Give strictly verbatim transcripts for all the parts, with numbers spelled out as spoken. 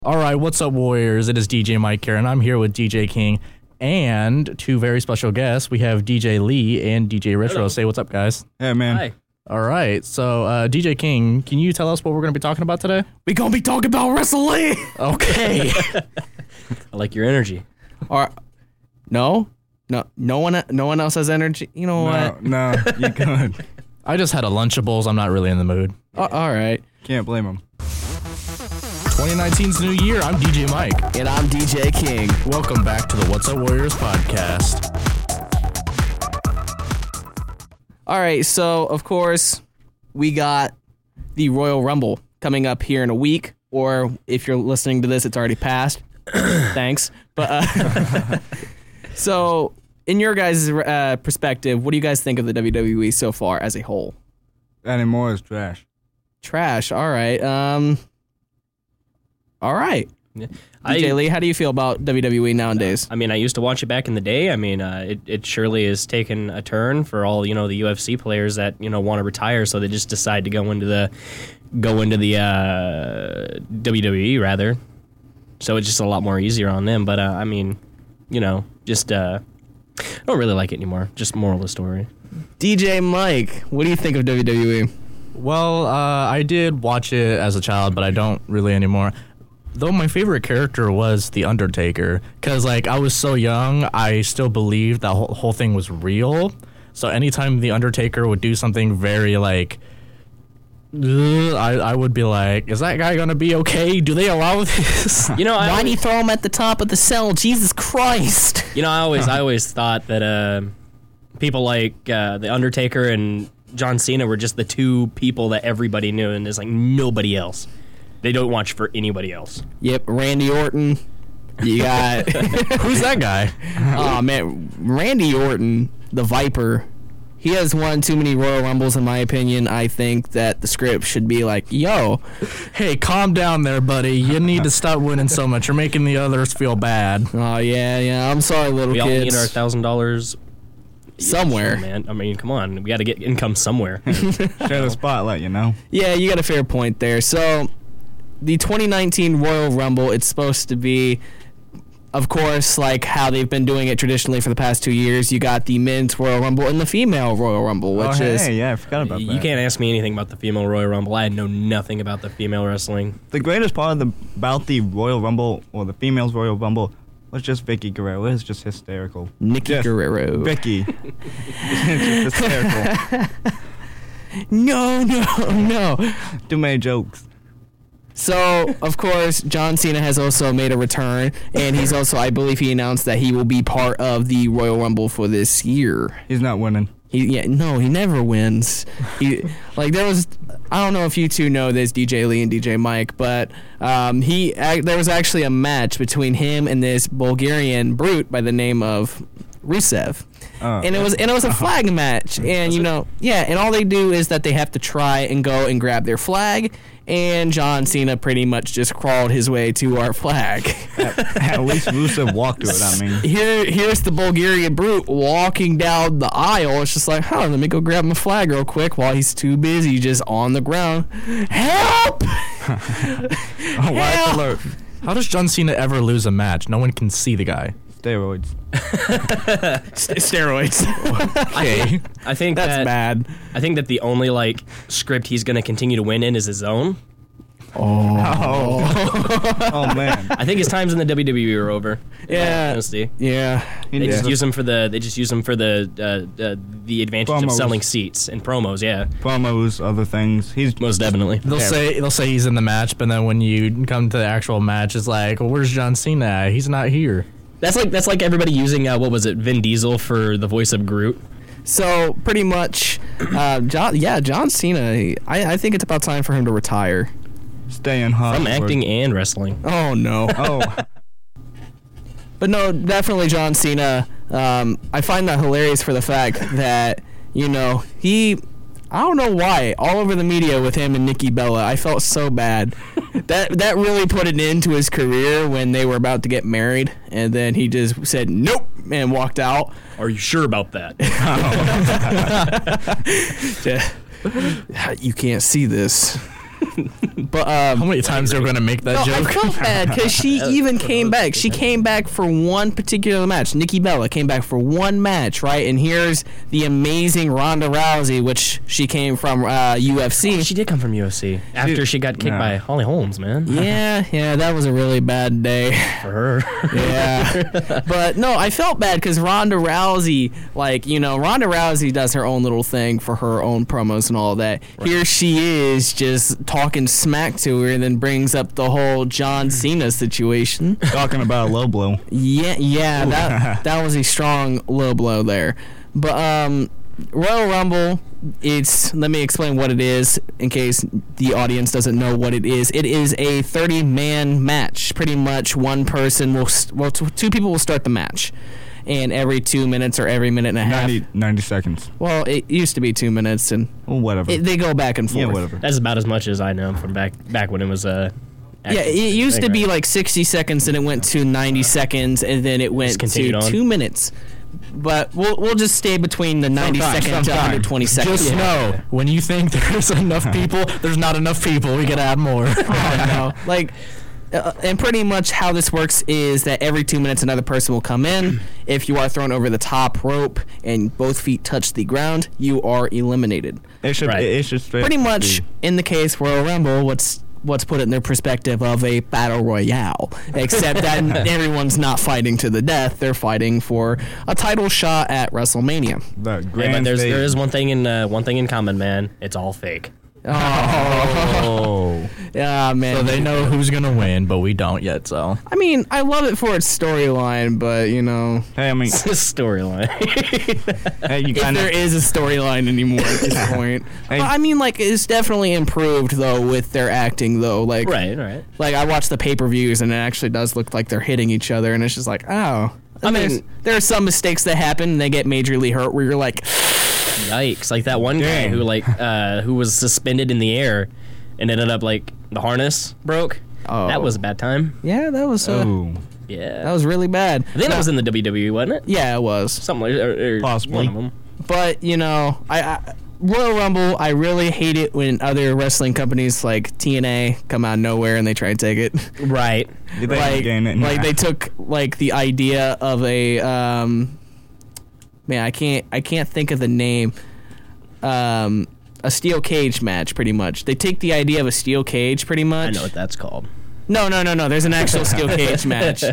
All right, what's up, Warriors? It is D J Mike here, and I'm here with D J King and two very special guests. We have D J Lee and D J Retro. Hello. Say what's up, guys. Hey, man. Hi. All right, so uh, D J King, can you tell us what we're going to be talking about today? We're going to be talking about wrestling. Okay. I like your energy. Or, no, no, no one, no one else has energy. You know no, what? No, you good. I just had a Lunchables. I'm not really in the mood. Uh, all right. Can't blame him. twenty nineteen's new year. I'm D J Mike. And I'm D J King. Welcome back to the What's Up Warriors podcast. All right, so, of course, we got the Royal Rumble coming up here in a week, or if you're listening to this, it's already passed. Thanks. But uh, so, in your guys' uh, perspective, what do you guys think of the W W E so far as a whole? Anymore is trash. Trash. All right. Um. All right. Yeah. D J I, Lee, how do you feel about W W E nowadays? I mean, I used to watch it back in the day. I mean, uh, it, it surely has taken a turn for all, you know, the U F C players that, you know, want to retire, so they just decide to go into the go into the uh, W W E rather. So it's just a lot more easier on them. But, uh, I mean, you know, just uh, I don't really like it anymore. Just moral of the story. D J Mike, what do you think of W W E? Well, uh, I did watch it as a child, but I don't really anymore. Though my favorite character was The Undertaker, because, like, I was so young, I still believed that whole, whole thing was real. So anytime The Undertaker would do something very, like, ugh, I, I would be like, is that guy going to be okay? Do they allow this? You know, I Why do you throw him at the top of the cell? Jesus Christ. You know, I always I always thought that uh, people like uh, The Undertaker and John Cena were just the two people that everybody knew, and there's, like, nobody else. They don't watch for anybody else. Yep, Randy Orton. You got... Who's that guy? Oh, man. Randy Orton, the Viper, he has won too many Royal Rumbles, in my opinion. I think that the script should be like, yo. Hey, calm down there, buddy. You need to stop winning so much. You're making the others feel bad. Oh, yeah, yeah. I'm sorry, little we all kids. need our one thousand dollars somewhere. Yeah, man. I mean, come on. We got to get income somewhere. Share the spotlight, you know? Yeah, you got a fair point there. So... the twenty nineteen Royal Rumble, it's supposed to be, of course, like how they've been doing it traditionally for the past two years. You got the men's Royal Rumble and the female Royal Rumble, which oh, hey, is... yeah, I forgot about that. You can't ask me anything about the female Royal Rumble. I know nothing about the female wrestling. The greatest part of the about the Royal Rumble, or the females Royal Rumble, was just Vicky Guerrero. It was just hysterical. Nikki just Guerrero. Vicky. It's just hysterical. No, no, no. Too many jokes. So, of course, John Cena has also made a return, and he's also, I believe he announced that he will be part of the Royal Rumble for this year. He's not winning. He, yeah, no, he never wins. He, like, there was, I don't know if you two know this, D J Lee and D J Mike, but um, he, uh, there was actually a match between him and this Bulgarian brute by the name of Rusev. Oh. And it was and it was a flag match, and you know, yeah, and all they do is that they have to try and go and grab their flag, and John Cena pretty much just crawled his way to our flag. At, at least Rusev walked to it, I mean. Here, here's the Bulgarian brute walking down the aisle. It's just like, huh, let me go grab my flag real quick while he's too busy just on the ground. Help! Oh, watch alert. How does John Cena ever lose a match? No one can see the guy. Steroids. St- steroids. Okay. I think That's that, bad. I think that the only like script he's going to continue to win in is his own. Oh. Oh, man. I think his times in the W W E are over. Yeah. Honestly. Yeah. They Yeah. just use him for the. They just use him for the uh, uh, the advantage Promos. of selling seats and promos. Yeah, Promos, other things. He's most definitely. They'll Yeah. say they'll say he's in the match, but then when you come to the actual match, it's like, well, where's John Cena at? He's not here. That's like that's like everybody using uh, what was it, Vin Diesel for the voice of Groot. So pretty much, uh, John. Yeah, John Cena. he- I, I think it's about time for him to retire. staying hot. From acting and wrestling. Oh no. Oh. But no, definitely John Cena. Um, I find that hilarious for the fact that, you know, he, I don't know why, all over the media with him and Nikki Bella, I felt so bad. that that really put an end to his career when they were about to get married, and then he just said nope and walked out. Are you sure about that? You can't see this. But um, How many times they're going to make that no, joke? I felt bad because she even came back. She came back for one particular match. Nikki Bella came back for one match, right? And here's the amazing Ronda Rousey, which she came from uh, U F C. She did come from U F C after she got kicked Yeah. by Holly Holmes, man. Yeah, yeah, that was a really bad day. For her. Yeah. But no, I felt bad because Ronda Rousey, like, you know, Ronda Rousey does her own little thing for her own promos and all that. Here she is just talking smack to her and then brings up the whole John Cena situation. Talking about a low blow. Yeah, yeah, that that was a strong low blow there. But um Royal Rumble, it's let me explain what it is in case the audience doesn't know what it is. It is a thirty man match. Pretty much one person will st- well t- two people will start the match. And every two minutes or every minute and a half. ninety, ninety seconds. Well, it used to be two minutes, and Well, whatever. it, they go back and forth. yeah, whatever. That's about as much as I know from back back when it was uh, Yeah, it used to be like sixty seconds, and it went to ninety seconds, and then it went to continued on. two minutes. But we'll we'll just stay between the ninety Sometime, second to sometime. one hundred twenty seconds. Just know, when you think there's enough people, there's not enough people. We gotta add more. Oh, no. Like, uh, and pretty much how this works is that every two minutes another person will come in. If you are thrown over the top rope and both feet touch the ground, you are eliminated. It should. Right. It, it should straight Pretty much be- in the case Royal Rumble, what's what's put it in their perspective of a battle royale, except that everyone's not fighting to the death; they're fighting for a title shot at WrestleMania. The Yeah, grand but there's stage. there is one thing in uh, one thing in common, man. It's all fake. Oh. Yeah, man. So they know who's gonna win, but we don't yet. So I mean, I love it for its storyline, but you know, Hey, I mean, Storyline. hey, you if kind there of. is a storyline anymore at this point. Hey. But I mean, like, it's definitely improved though with their acting though. Like, right, right. like I watch the pay per views and it actually does look like they're hitting each other, and it's just like, oh. I And mean- there's- there are some mistakes that happen and they get majorly hurt where you're like, Yikes! Like that one guy Dang. who like uh, who was suspended in the air and ended up like the harness broke. Oh. That was a bad time. yeah, that was uh, Oh. Yeah. that was really bad. I think that was in the W W E, wasn't it? Yeah, it was. Something like or, or Possibly. one of them. But you know, I, I Royal Rumble, I really hate it when other wrestling companies like T N A come out of nowhere and they try and take it. Right. Did they like, gain it? like Nah. they took like the idea of a um, man, I can't I can't think of the name. Um, a steel cage match, pretty much. They take the idea of a steel cage, pretty much. I know what that's called. No, no, no, no. There's an actual steel cage match.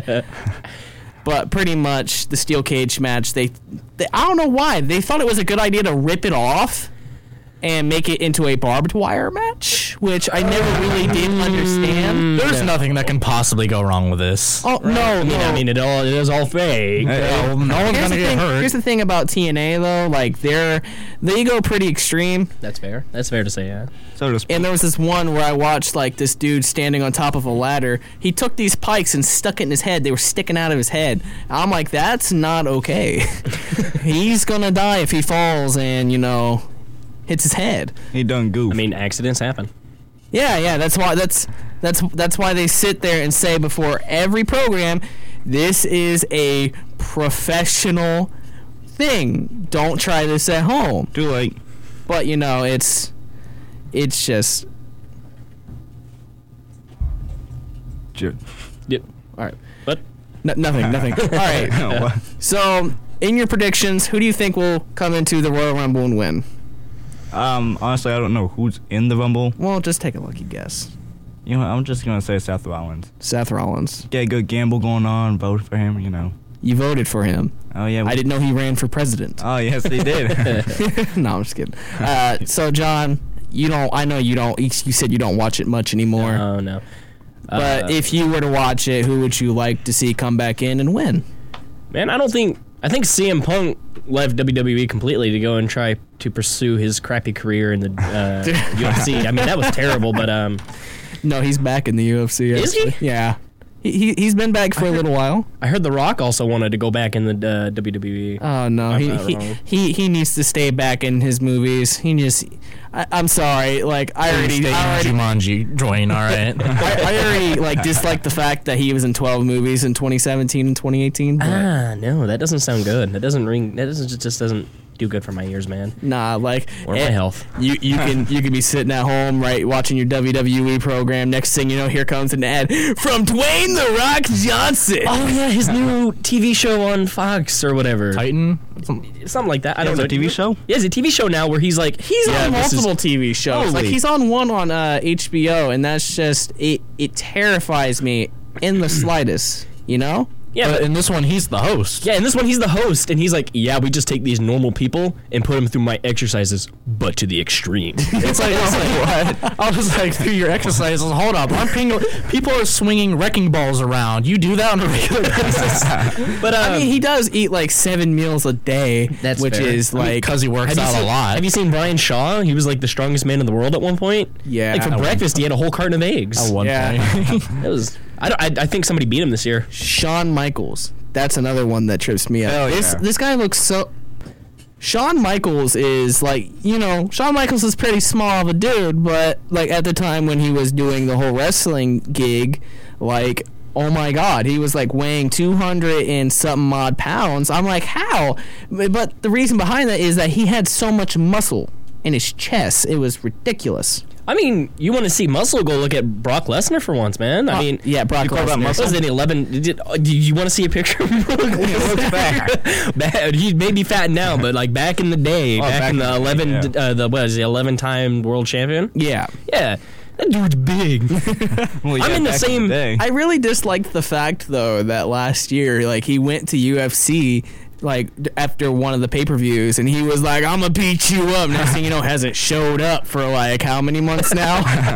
But pretty much the steel cage match, they, they, I don't know why. They thought it was a good idea to rip it off and make it into a barbed wire match, which I never really did understand. there's nothing that can possibly go wrong with this. Oh, no, I mean, no. I mean, it all it is all fake. Hey, Well, no one's Here's gonna the, get thing, hurt. here's the thing about T N A, though. Like, they're, they go pretty extreme. That's fair. That's fair to say. Yeah. So to speak. And there was this one where I watched like this dude standing on top of a ladder. He took these pikes and stuck it in his head. They were sticking out of his head. I'm like, that's not okay. He's gonna die if he falls and, you know, hits his head. He done goof. I mean, accidents happen. Yeah, yeah, that's why that's that's that's why they sit there and say before every program, this is a professional thing. Don't try this at home. too late. But you know, it's it's just Ju- Yep. all right. But N- nothing, nothing. All right. No, what? So, in your predictions, who do you think will come into the Royal Rumble and win? Um, honestly, I don't know who's in the Rumble. Well, just take a lucky guess. You know, I'm just gonna say Seth Rollins. Seth Rollins. Get a good gamble going on. Vote for him. You know. You voted for him. Oh yeah. I didn't know he ran for president. Oh yes, he did. No, I'm just kidding. Uh, so, John, you don't. I know you don't. You said you don't watch it much anymore. oh no. But Uh, if you were to watch it, who would you like to see come back in and win? man, I don't think I think C M Punk left W W E completely to go and try to pursue his crappy career in the uh, U F C. I mean, that was terrible, but um, No, he's back in the U F C. Is he? actually. Yeah. He, he, he's been back for a little while. I heard The Rock also wanted to go back in the uh, W W E. Oh no, I'm he, not he wrong. he he needs to stay back in his movies. He just, I, I'm sorry, like I already, Stay I already, in Jumanji, Dwayne. All right. I, I already like dislike the fact that he was in twelve movies in twenty seventeen and twenty eighteen. But Ah, no, that doesn't sound good. That doesn't ring. That doesn't just, just doesn't do good for my ears, man. Nah, like Or my eh, health. You you can you can be sitting at home, right, watching your W W E program. Next thing you know, here comes an ad from Dwayne the Rock Johnson. Oh yeah, his new T V show on Fox or whatever, Titan. Some- something like that. I He don't has know. a T V show? Yeah, it's a T V show now where he's like, He's yeah, on this is- multiple T V shows. Like Holy. he's on one on uh, H B O, and that's just it. It terrifies me in the slightest. You know? Yeah, but but in this one, he's the host. yeah, in this one he's the host, and he's like, yeah, we just take these normal people and put them through my exercises, but to the extreme. It's like, it's like what? I was like, through your exercises. Hold up, I'm ping- people are swinging wrecking balls around. You do that on a regular basis? But um, I mean, he does eat like seven meals a day, That's which fair. is I mean, like because he works have you out seen, a lot. Have you seen Brian Shaw? He was like the strongest man in the world at one point. Yeah. like for At one breakfast he had a whole carton of eggs. At one Yeah. point. It was. I, don't, I I think somebody beat him this year. Shawn Michaels. That's another one that trips me up. Hell This yeah. this guy looks so. Shawn Michaels is like, you know, Shawn Michaels is pretty small of a dude, but like at the time when he was doing the whole wrestling gig, like, oh my God, he was like weighing two hundred and something odd pounds. I'm like, how? But the reason behind that is that he had so much muscle in his chest. It was ridiculous. I mean, you want to see muscle? Go look at Brock Lesnar for once, man. I Uh, mean, yeah, Brock you call that Lesnar. muscle? Was it eleven? Did, uh, do you want to see a picture of Brock Lesnar? bad. Bad. He may be fat now, but like back in the day, Oh, back, back in the in the eleven, day, uh, the what is the eleven-time world champion? Yeah. Yeah, that dude's big. Well, yeah, I'm in the back same- day. I really disliked the fact though that last year, like he went to U F C, like d- after one of the pay-per-views, and he was like, "I'm gonna beat you up." Next thing you know, hasn't showed up for like how many months now?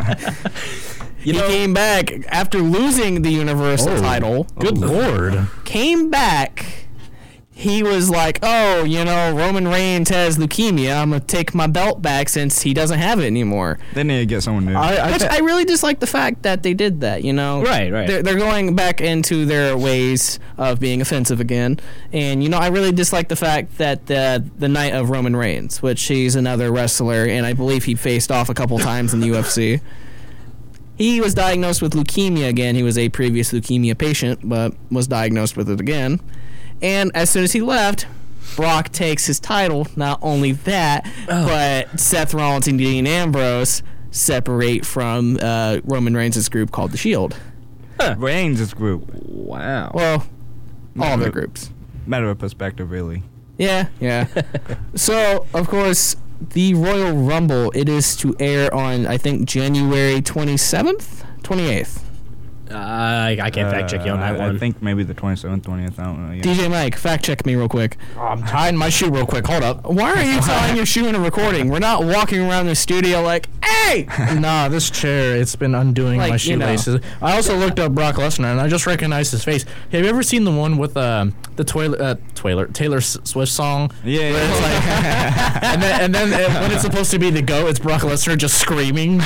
You he know, came back after losing the Universal Oh. title. Good lord. Came back. He was like, "Oh, you know, Roman Reigns has leukemia. I'm gonna take my belt back since he doesn't have it anymore." They need to get someone new. I, I Which thi- I really dislike the fact that they did that, you know? Right, right. They're, they're going back into their ways of being offensive again. And, you know, I really dislike the fact that the, the night of Roman Reigns, which he's another wrestler, and I believe he faced off a couple times in the U F C. He was diagnosed with leukemia again. He was a previous leukemia patient, but was diagnosed with it again. And as soon as he left, Brock takes his title. Not only that, but Seth Rollins and Dean Ambrose separate from uh, Roman Reigns' group called The Shield. Reigns' group. wow. Well, all Matter their of- groups. Matter of perspective, really. Yeah, yeah. So, of course, the Royal Rumble, it is to air on, I think, January twenty-seventh? twenty-eighth. Uh, I, I can't fact check you on that Uh, I, one. I think maybe the twenty-seventh, twentieth. I don't know. Yeah. D J Mike, fact check me real quick. I'm tying my shoe real quick. Hold up. Why are you tying your shoe in a recording? We're not walking around the studio like, hey! Nah, this chair, it's been undoing Like, my you know. shoelaces. I also looked up Brock Lesnar, and I just recognized his face. Have you ever seen the one with uh, the Taylor, uh, Taylor, Taylor S- Swift song? Yeah, Where it's yeah. like, and then, and then uh, when it's supposed to be the GOAT, it's Brock Lesnar just screaming.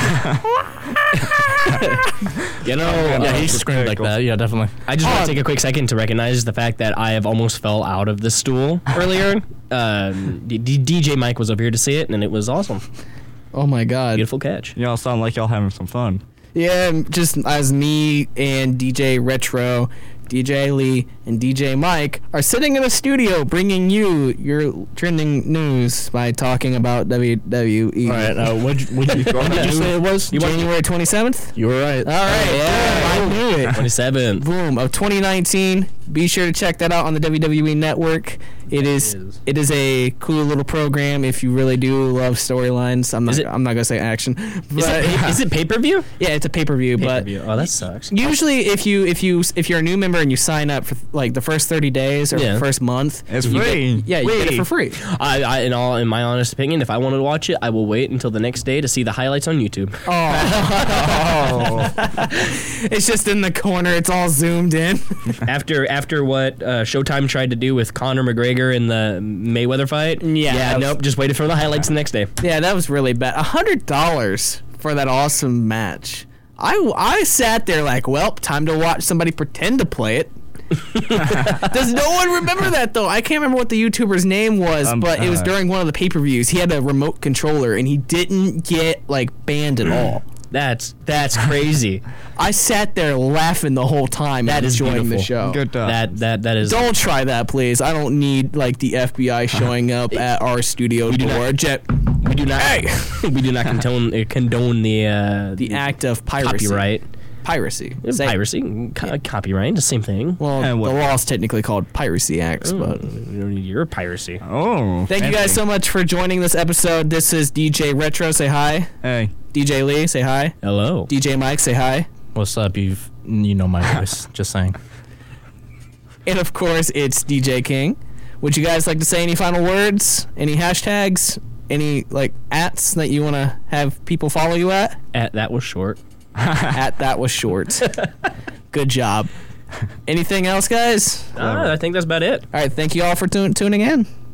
You know, Yeah, uh, he screamed like that. Yeah, definitely. I just want Oh. to take a quick second to recognize the fact that I have almost fell out of the stool earlier. Um, D- D- DJ Mike was over here to see it, and it was awesome. Oh my god. Beautiful catch. Y'all sound like y'all having some fun. Yeah, just as me and D J Retro, D J Lee, and D J Mike are sitting in a studio bringing you your trending news by talking about W W E. All right, uh, what'd, you- what'd, you, what did you say it was? January twenty-seventh? You were right. All right, yeah, I knew it. twenty-seven. Boom, of twenty nineteen. Be sure to check that out on the W W E Network. It is is. it is a cool little program if you really do love storylines. I'm not Is it- I'm not gonna say action. Is But it, pay- is it pay-per-view? yeah, it's a pay-per-view, but Pay-per-view. Oh, that sucks. usually if you if you if you're a new member and you sign up for like the first thirty days or Yeah. the first month, It's you free. Get, yeah, you get it for free. I, I, in all, in my honest opinion, if I wanted to watch it, I will wait until the next day to see the highlights on YouTube. Oh, it's just in the corner. It's all zoomed in. after, after what uh, Showtime tried to do with Conor McGregor in the Mayweather fight. Yeah, yeah. that was- Nope. Just waited for the highlights the next day. Yeah, that was really bad. A hundred dollars for that awesome match. I, I sat there like, well, time to watch somebody pretend to play it. Does no one remember that though? I can't remember what the YouTuber's name was, Um, but it was uh, during one of the pay-per-views. He had a remote controller and he didn't get like banned at all. That's that's crazy. I sat there laughing the whole time That and is enjoying the beautiful. show. Good job. That that that is. Don't try that, please. I don't need like the F B I showing up at our studio do door. not- Jet, we do not. we do not condone uh, condone the uh, the act of piracy. copyright. Piracy. Say- Piracy, co- copyright, the same thing. Well, And the what- law is technically called Piracy Acts, but You're piracy. Oh. thank you guys so much for joining this episode. This is D J Retro. Say hi. Hey. D J Lee. Say hi. Hello. D J Mike. Say hi. What's up? You've you know my voice. Just saying. And of course, it's D J King. Would you guys like to say any final words? Any hashtags? Any like ats that you want to have people follow you at? At, that was short. At that was short. Good job. Anything else, guys? Ah, I think that's about it. All right. Thank you all for tu- tuning in.